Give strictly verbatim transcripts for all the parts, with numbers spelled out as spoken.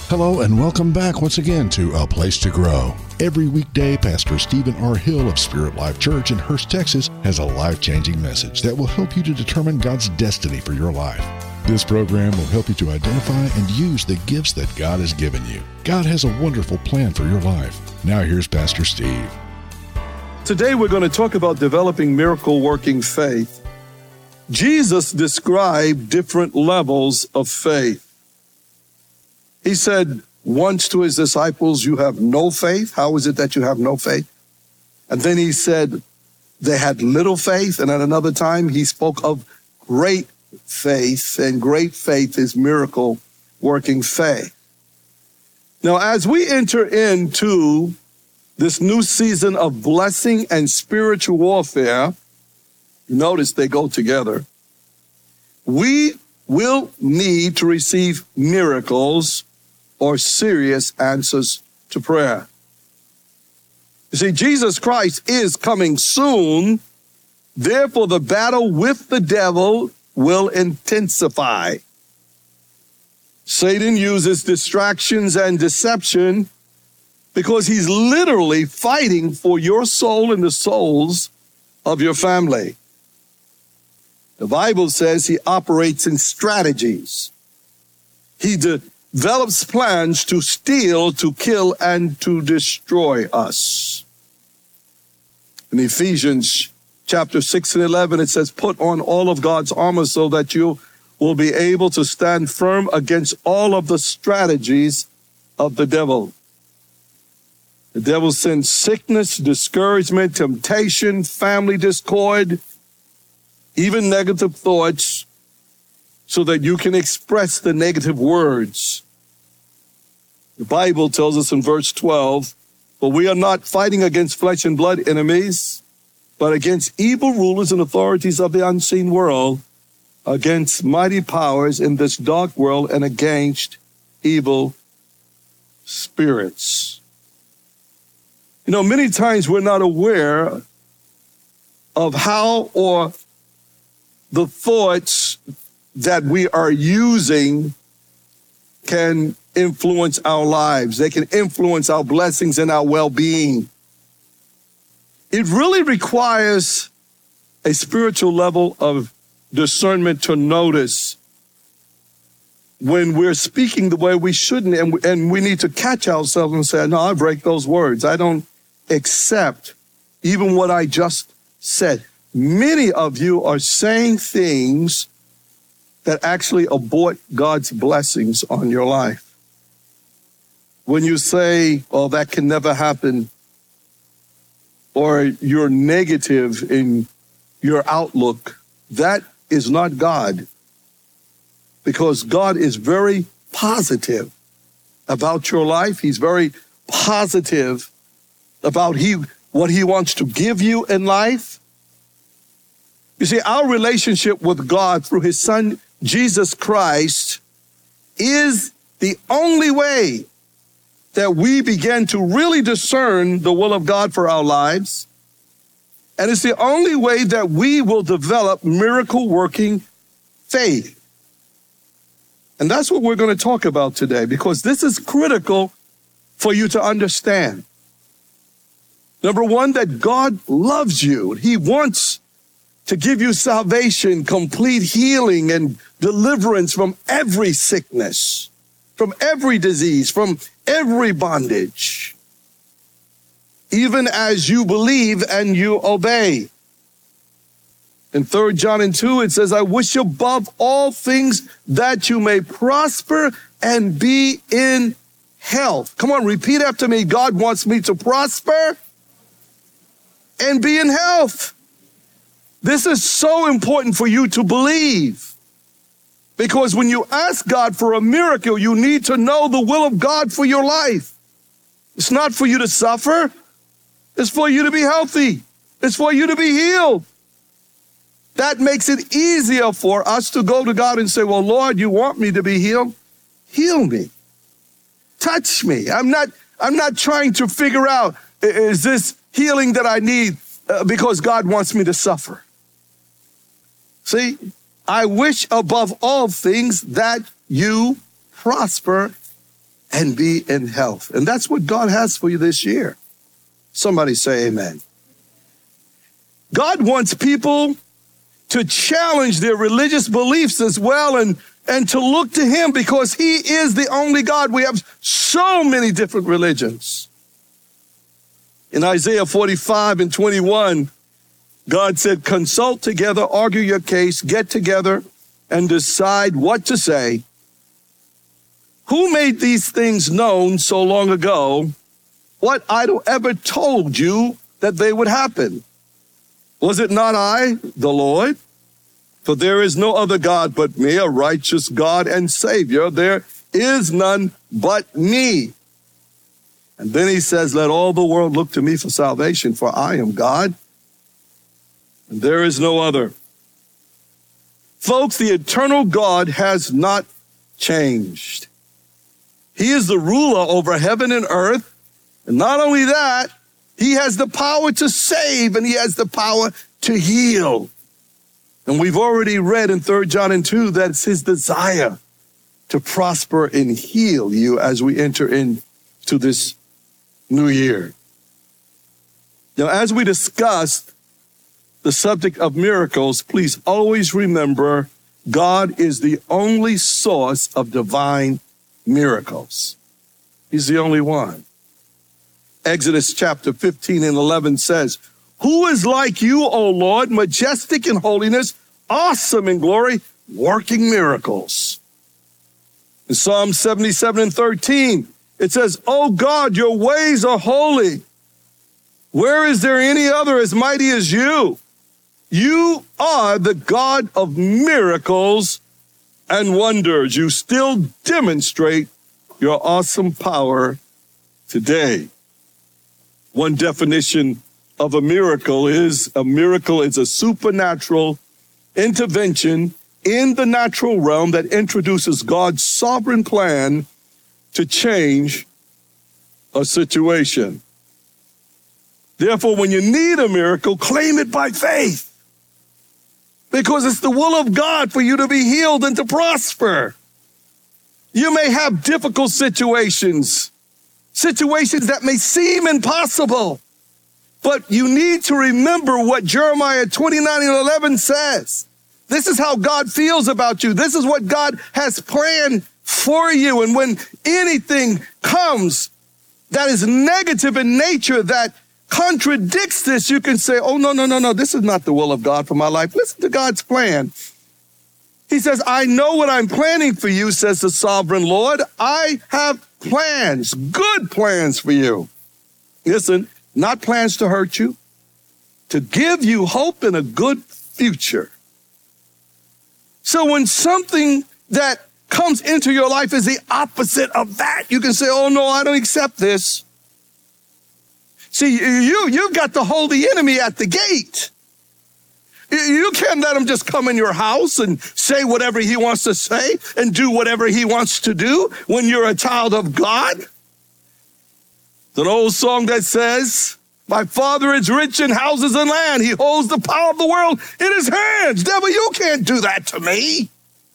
Hello and welcome back once again to A Place to Grow. Every weekday, Pastor Stephen R. Hill of Spirit Life Church in Hurst, Texas, has a life-changing message that will help you to determine God's destiny for your life. This program will help you to identify and use the gifts that God has given you. God has a wonderful plan for your life. Now here's Pastor Steve. Today we're going to talk about developing miracle-working faith. Jesus described different levels of faith. He said once to his disciples, you have no faith. How is it that you have no faith? And then he said they had little faith. And at another time, he spoke of great faith, and great faith is miracle working faith. Now, as we enter into this new season of blessing and spiritual warfare, notice they go together. We will need to receive miracles or serious answers to prayer. You see, Jesus Christ is coming soon. Therefore, the battle with the devil will intensify. Satan uses distractions and deception because he's literally fighting for your soul and the souls of your family. The Bible says he operates in strategies. He develops plans to steal, to kill, and to destroy us. In Ephesians chapter six and eleven, it says, put on all of God's armor so that you will be able to stand firm against all of the strategies of the devil. The devil sends sickness, discouragement, temptation, family discord, even negative thoughts, so that you can express the negative words. The Bible tells us in verse twelve, but we are not fighting against flesh and blood enemies, but against evil rulers and authorities of the unseen world, against mighty powers in this dark world, and against evil spirits. You know, many times we're not aware of how or the thoughts that we are using can influence our lives. They can influence our blessings and our well-being. It really requires a spiritual level of discernment to notice when we're speaking the way we shouldn't, and, and we need to catch ourselves and say, no, I break those words. I don't accept even what I just said. Many of you are saying things that actually abort God's blessings on your life. When you say, oh, that can never happen, or you're negative in your outlook, that is not God. Because God is very positive about your life. He's very positive about he, what he wants to give you in life. You see, our relationship with God through his son, Jesus Christ, is the only way that we begin to really discern the will of God for our lives. And it's the only way that we will develop miracle-working faith. And that's what we're going to talk about today, because this is critical for you to understand. Number one, that God loves you. He wants to give you salvation, complete healing, and deliverance from every sickness, from every disease, from every bondage, even as you believe and you obey. In Third John and two, it says, I wish above all things that you may prosper and be in health. Come on, repeat after me. God wants me to prosper and be in health. This is so important for you to believe. Because when you ask God for a miracle, you need to know the will of God for your life. It's not for you to suffer. It's for you to be healthy. It's for you to be healed. That makes it easier for us to go to God and say, well, Lord, you want me to be healed? Heal me. Touch me. I'm not, I'm not trying to figure out, is this healing that I need uh, because God wants me to suffer? See, I wish above all things that you prosper and be in health. And that's what God has for you this year. Somebody say amen. God wants people to challenge their religious beliefs as well and, and to look to him because he is the only God. We have so many different religions. In Isaiah forty-five and twenty-one, God said, consult together, argue your case, get together and decide what to say. Who made these things known so long ago? What idol ever told you that they would happen? Was it not I, the Lord? For there is no other God but me, a righteous God and Savior. There is none but me. And then he says, let all the world look to me for salvation, for I am God, and there is no other. Folks, the eternal God has not changed. He is the ruler over heaven and earth. And not only that, he has the power to save and he has the power to heal. And we've already read in Third John and two that it's his desire to prosper and heal you as we enter into this new year. Now, as we discussed the subject of miracles, please always remember God is the only source of divine miracles. He's the only one. Exodus chapter fifteen and eleven says, who is like you, O Lord, majestic in holiness, awesome in glory, working miracles? In Psalm seventy-seven and thirteen, it says, O God, your ways are holy. Where is there any other as mighty as you? You are the God of miracles and wonders. You still demonstrate your awesome power today. One definition of a miracle is a miracle is a supernatural intervention in the natural realm that introduces God's sovereign plan to change a situation. Therefore, when you need a miracle, claim it by faith, because it's the will of God for you to be healed and to prosper. You may have difficult situations, situations that may seem impossible, but you need to remember what Jeremiah twenty-nine and eleven says. This is how God feels about you. This is what God has planned for you. And when anything comes that is negative in nature, that contradicts this, you can say, oh, no, no, no, no, this is not the will of God for my life. Listen to God's plan. He says, I know what I'm planning for you, says the sovereign Lord. I have plans, good plans for you. Listen, not plans to hurt you, to give you hope and a good future. So when something that comes into your life is the opposite of that, you can say, oh, no, I don't accept this. See, you, you've got to hold the enemy at the gate. You can't let him just come in your house and say whatever he wants to say and do whatever he wants to do when you're a child of God. It's an old song that says, my Father is rich in houses and land. He holds the power of the world in his hands. Devil, you can't do that to me.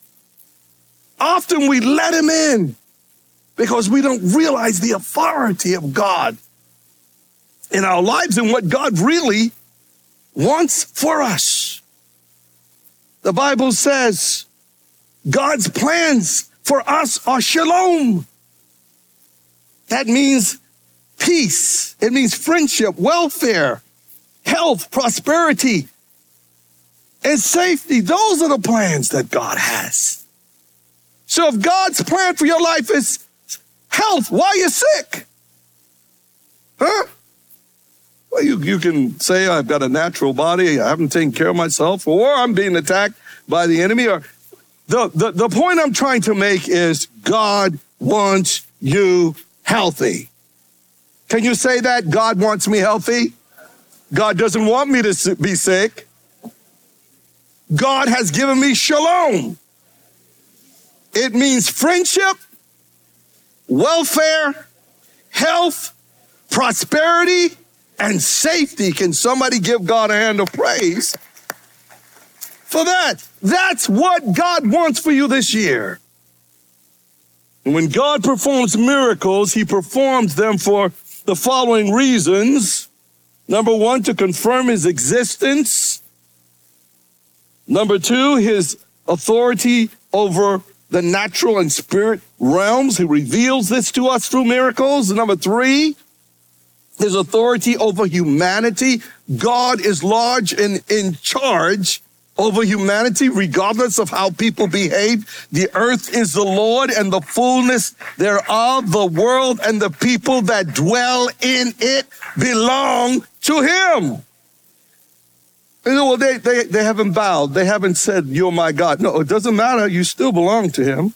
Often we let him in because we don't realize the authority of God in our lives and what God really wants for us. The Bible says God's plans for us are shalom. That means peace. It means friendship, welfare, health, prosperity, and safety. Those are the plans that God has. So if God's plan for your life is health, why are you sick? Huh? Well, you, you can say, I've got a natural body, I haven't taken care of myself, or I'm being attacked by the enemy. Or the, the, the point I'm trying to make is God wants you healthy. Can you say that? God wants me healthy? God doesn't want me to be sick. God has given me shalom. It means friendship, welfare, health, prosperity, and safety. Can somebody give God a hand of praise for that? That's what God wants for you this year. And when God performs miracles, he performs them for the following reasons. Number one, to confirm his existence. Number two, his authority over the natural and spirit realms. He reveals this to us through miracles. Number three, his authority over humanity. God is large and in charge over humanity, regardless of how people behave. The earth is the Lord and the fullness thereof, the world and the people that dwell in it belong to him. You know, well, they, they, they haven't bowed. They haven't said, you're my God. No, it doesn't matter. You still belong to him.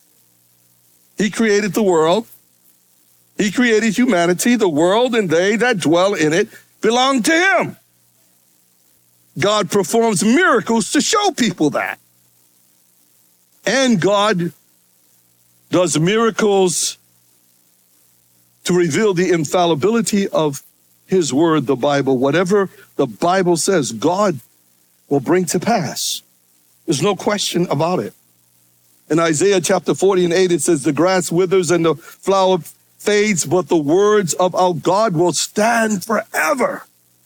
He created the world. He created humanity. The world and they that dwell in it belong to him. God performs miracles to show people that. And God does miracles to reveal the infallibility of his word, the Bible. Whatever the Bible says, God will bring to pass. There's no question about it. In Isaiah chapter forty and eight, it says, the grass withers and the flower fades, but the words of our God will stand forever.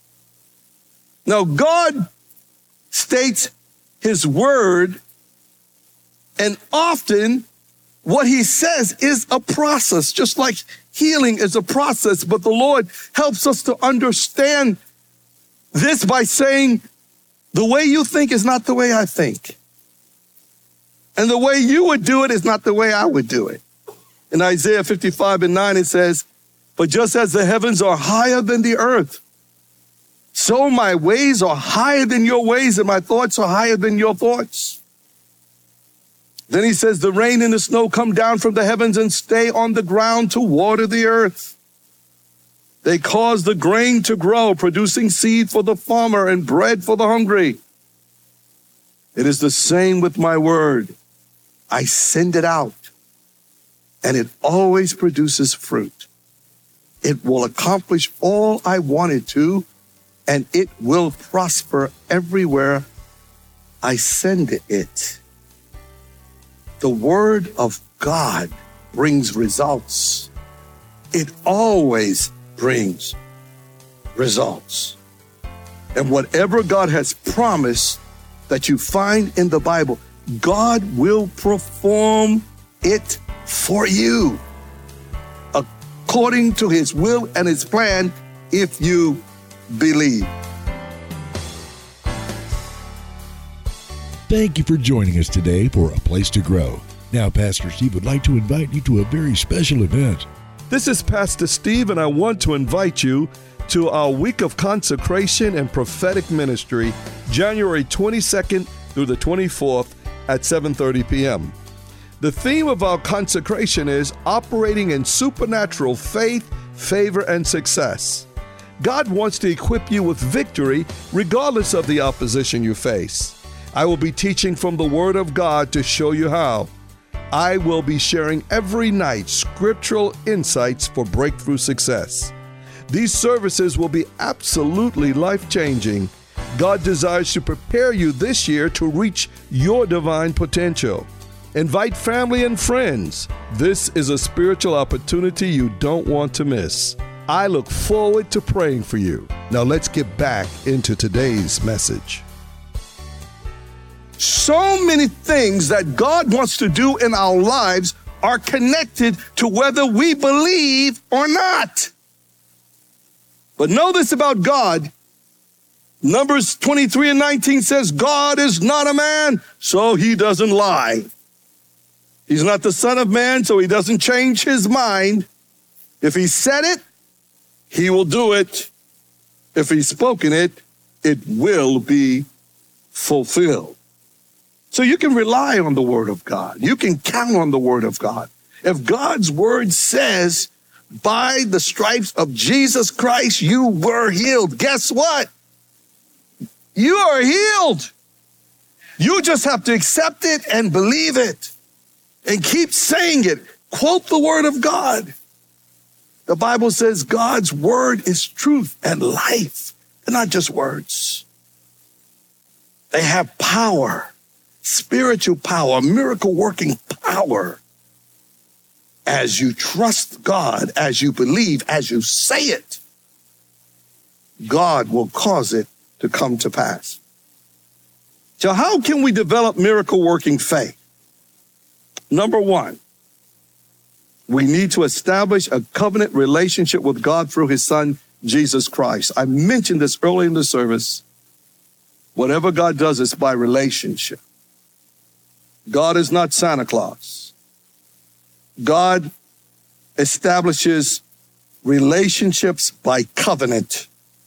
Now, God states his word, and often what he says is a process, just like healing is a process, but the Lord helps us to understand this by saying, the way you think is not the way I think. And the way you would do it is not the way I would do it. In Isaiah fifty-five and nine, it says, but just as the heavens are higher than the earth, so my ways are higher than your ways, and my thoughts are higher than your thoughts. Then he says, the rain and the snow come down from the heavens and stay on the ground to water the earth. They cause the grain to grow, producing seed for the farmer and bread for the hungry. It is the same with my word. I send it out, and it always produces fruit. It will accomplish all I want it to, and it will prosper everywhere I send it. The word of God brings results. It always brings results. And whatever God has promised that you find in the Bible, God will perform it for you according to his will and his plan if you believe. Thank you for joining us today for A Place to Grow. Now, Pastor Steve would like to invite you to a very special event. This is Pastor Steve, and I want to invite you to our week of consecration and prophetic ministry, January twenty-second through the twenty-fourth at seven thirty p.m. The theme of our consecration is operating in supernatural faith, favor, and success. God wants to equip you with victory regardless of the opposition you face. I will be teaching from the Word of God to show you how. I will be sharing every night scriptural insights for breakthrough success. These services will be absolutely life-changing. God desires to prepare you this year to reach your divine potential. Invite family and friends. This is a spiritual opportunity you don't want to miss. I look forward to praying for you. Now let's get back into today's message. So many things that God wants to do in our lives are connected to whether we believe or not. But know this about God. Numbers twenty-three and nineteen says, God is not a man, so he doesn't lie. He's not the son of man, so he doesn't change his mind. If he said it, he will do it. If he's spoken it, it will be fulfilled. So you can rely on the word of God. You can count on the word of God. If God's word says, by the stripes of Jesus Christ, you were healed. Guess what? You are healed. You just have to accept it and believe it and keep saying it. Quote the word of God. The Bible says God's word is truth and life. They're not just words. They have power. Spiritual power, miracle working power. as you trust God, as you believe, as you say it, God will cause it to come to pass. So how can we develop miracle-working faith? Number one, we need to establish a covenant relationship with God through his son, Jesus Christ. I mentioned this early in the service. Whatever God does is by relationship. God is not Santa Claus. God establishes relationships by covenant,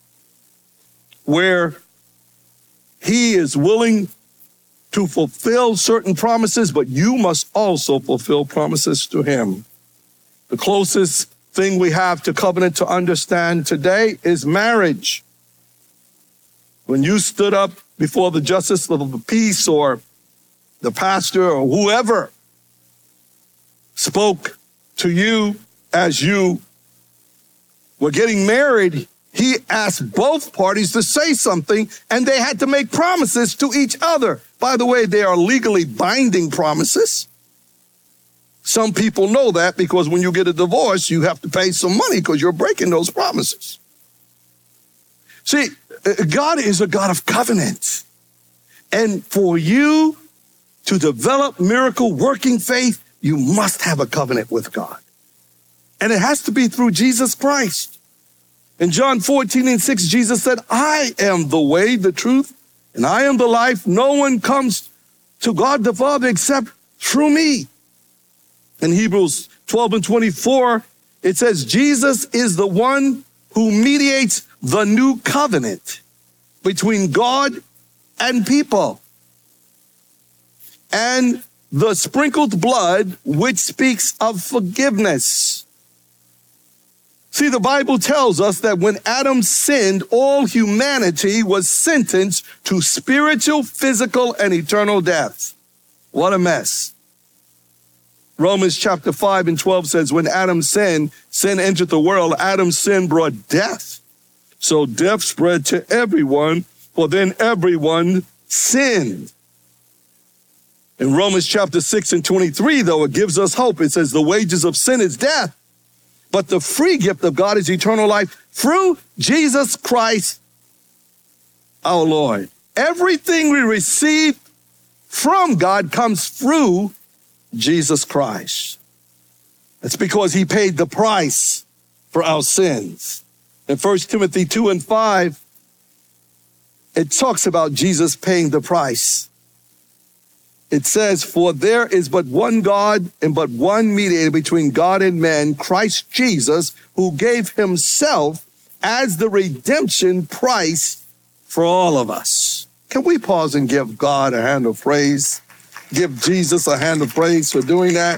where he is willing to fulfill certain promises, but you must also fulfill promises to him. The closest thing we have to covenant to understand today is marriage. When you stood up before the justice of the peace or the pastor or whoever spoke to you as you were getting married, he asked both parties to say something, and they had to make promises to each other. By the way, they are legally binding promises. Some people know that because when you get a divorce, you have to pay some money because you're breaking those promises. See, God is a God of covenant. And for you to develop miracle working faith, you must have a covenant with God. And it has to be through Jesus Christ. In John fourteen and six, Jesus said, I am the way, the truth, and I am the life. No one comes to God the Father except through me. In Hebrews twelve and twenty-four, it says, Jesus is the one who mediates the new covenant between God and people. And the sprinkled blood, which speaks of forgiveness. See, the Bible tells us that when Adam sinned, all humanity was sentenced to spiritual, physical, and eternal death. What a mess. Romans chapter five and twelve says, when Adam sinned, sin entered the world. Adam's sin brought death. So death spread to everyone, for then everyone sinned. In Romans chapter six and twenty-three, though, it gives us hope. It says the wages of sin is death, but the free gift of God is eternal life through Jesus Christ, our Lord. Everything we receive from God comes through Jesus Christ. It's because he paid the price for our sins. In First Timothy two and five, it talks about Jesus paying the price. It says, for there is but one God and but one mediator between God and men, Christ Jesus, who gave himself as the redemption price for all of us. Can we pause and give God a hand of praise? Give Jesus a hand of praise for doing that.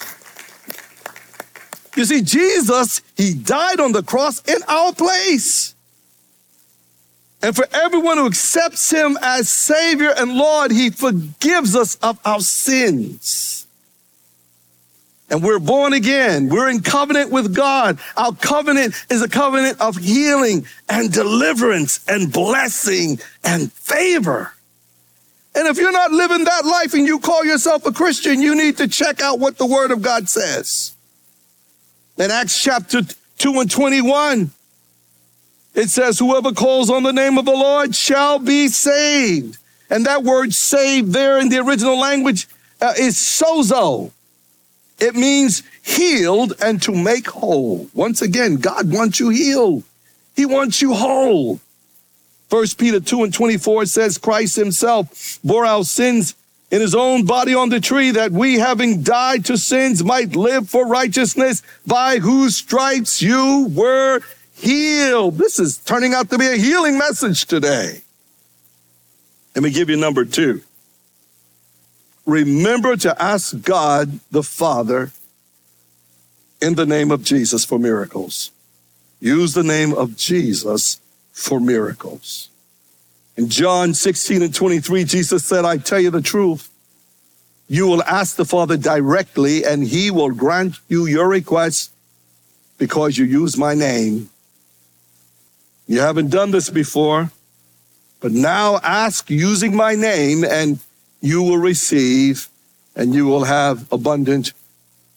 You see, Jesus, he died on the cross in our place. And for everyone who accepts him as Savior and Lord, he forgives us of our sins. And we're born again. We're in covenant with God. Our covenant is a covenant of healing and deliverance and blessing and favor. And if you're not living that life and you call yourself a Christian, you need to check out what the Word of God says. In Acts chapter two and twenty-one, it says, whoever calls on the name of the Lord shall be saved. And that word saved there in the original language uh, is sozo. It means healed and to make whole. Once again, God wants you healed. He wants you whole. First Peter two and twenty-four says, Christ himself bore our sins in his own body on the tree, that we, having died to sins, might live for righteousness, by whose stripes you were healed. This is turning out to be a healing message today. Let me give you number two. Remember to ask God the Father in the name of Jesus for miracles. Use the name of Jesus for miracles. In John sixteen and twenty-three, Jesus said, I tell you the truth. You will ask the Father directly, and he will grant you your request because you use my name. You haven't done this before, but now ask using my name, and you will receive, and you will have abundant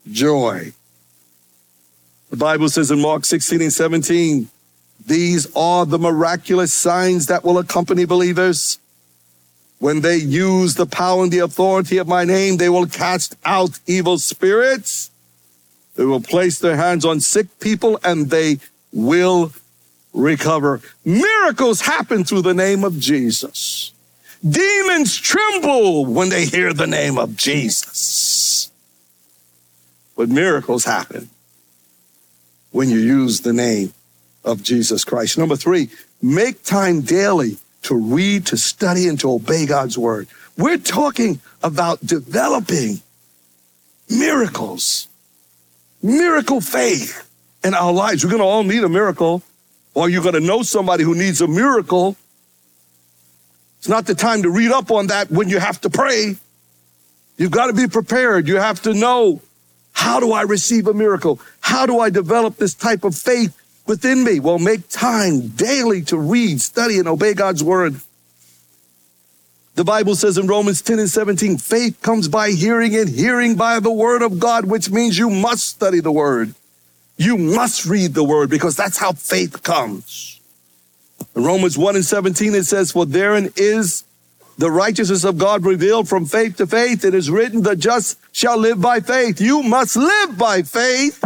joy. The Bible says in Mark sixteen and seventeen, these are the miraculous signs that will accompany believers. When they use the power and the authority of my name, they will cast out evil spirits. They will place their hands on sick people and they will recover. Miracles happen through the name of Jesus. Demons tremble when they hear the name of Jesus. But miracles happen when you use the name of Jesus Christ. Number three, make time daily to read, to study, and to obey God's word. We're talking about developing miracles, miracle faith in our lives. We're going to all need a miracle, or you're going to know somebody who needs a miracle. It's not the time to read up on that when you have to pray. You've got to be prepared. You have to know, how do I receive a miracle? How do I develop this type of faith within me? Well, make time daily to read, study, and obey God's word. The Bible says in Romans ten and seventeen, faith comes by hearing and hearing by the word of God, which means you must study the word. You must read the word because that's how faith comes. In Romans one and seventeen, it says, for therein is the righteousness of God revealed from faith to faith. It is written, the just shall live by faith. You must live by faith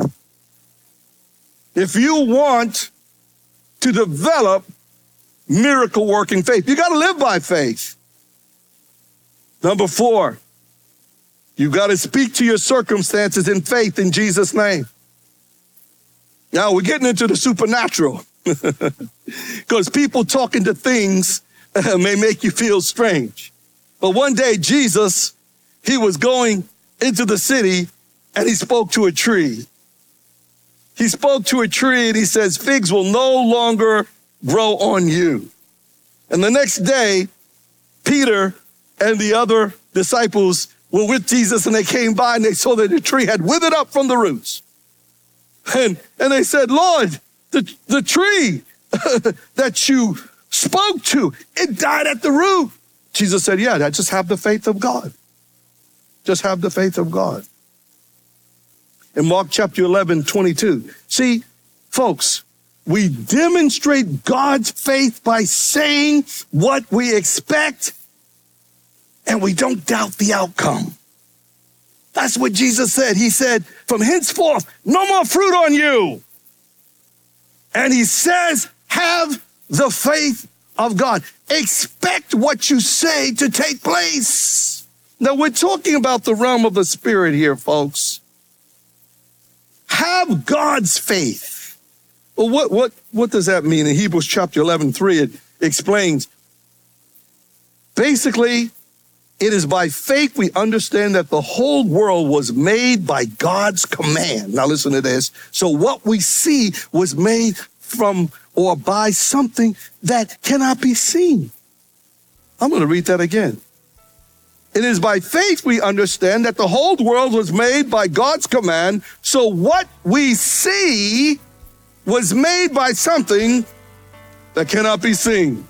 if you want to develop miracle working faith. You got to live by faith. Number four, you got to speak to your circumstances in faith in Jesus' name. Now we're getting into the supernatural because people talking to things uh, may make you feel strange. But one day Jesus, he was going into the city and he spoke to a tree. He spoke to a tree and he says, figs will no longer grow on you. And the next day, Peter and the other disciples were with Jesus and they came by and they saw that the tree had withered up from the roots. And, and they said, Lord, the, the tree that you spoke to, it died at the root. Jesus said, yeah, just have the faith of God. Just have the faith of God. In Mark chapter eleven, twenty-two. See, folks, we demonstrate God's faith by saying what we expect, and we don't doubt the outcome. That's what Jesus said. He said, from henceforth, no more fruit on you. And he says, have the faith of God. Expect what you say to take place. Now, we're talking about the realm of the spirit here, folks. Have God's faith. Well, what, what, what does that mean? In Hebrews chapter eleven, three, it explains, basically, it is by faith we understand that the whole world was made by God's command. Now listen to this. So what we see was made from or by something that cannot be seen. I'm going to read that again. It is by faith we understand that the whole world was made by God's command. So what we see was made by something that cannot be seen.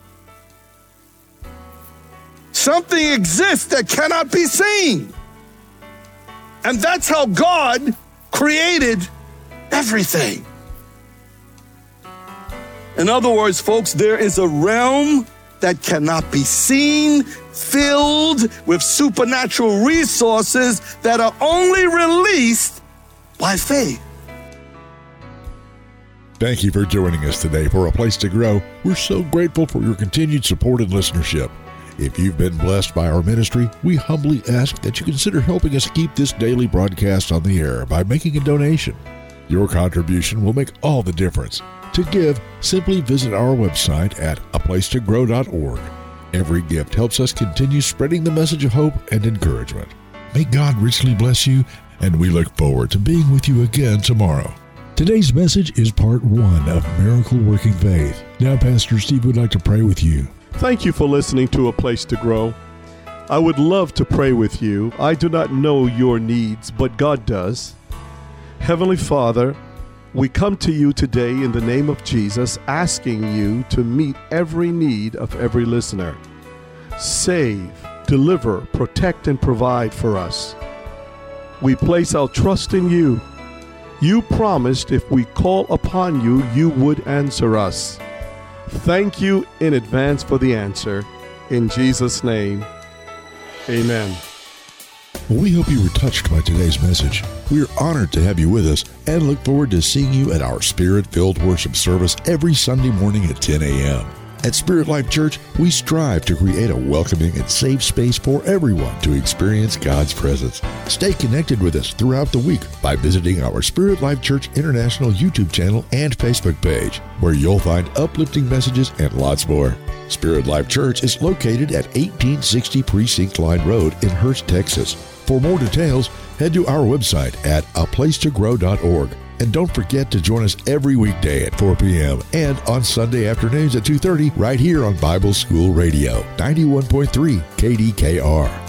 Something exists that cannot be seen. And that's how God created everything. In other words, folks, there is a realm that cannot be seen, filled with supernatural resources that are only released by faith. Thank you for joining us today for A Place to Grow. We're so grateful for your continued support and listenership. If you've been blessed by our ministry, we humbly ask that you consider helping us keep this daily broadcast on the air by making a donation. Your contribution will make all the difference. To give, simply visit our website at a place to grow dot org. Every gift helps us continue spreading the message of hope and encouragement. May God richly bless you, and we look forward to being with you again tomorrow. Today's message is part one of Miracle Working Faith. Now, Pastor Steve would like to pray with you. Thank you for listening to A Place to Grow. I would love to pray with you. I do not know your needs, but God does. Heavenly Father, we come to you today in the name of Jesus, asking you to meet every need of every listener. Save, deliver, protect, and provide for us. We place our trust in you. You promised if we call upon you, you would answer us. Thank you in advance for the answer. In Jesus' name, amen. We hope you were touched by today's message. We are honored to have you with us and look forward to seeing you at our Spirit-filled worship service every Sunday morning at ten a.m. At Spirit Life Church, we strive to create a welcoming and safe space for everyone to experience God's presence. Stay connected with us throughout the week by visiting our Spirit Life Church International YouTube channel and Facebook page, where you'll find uplifting messages and lots more. Spirit Life Church is located at eighteen sixty Precinct Line Road in Hurst, Texas. For more details, head to our website at a place to grow dot org. And don't forget to join us every weekday at four p.m. and on Sunday afternoons at two thirty right here on Bible School Radio, ninety-one point three K D K R.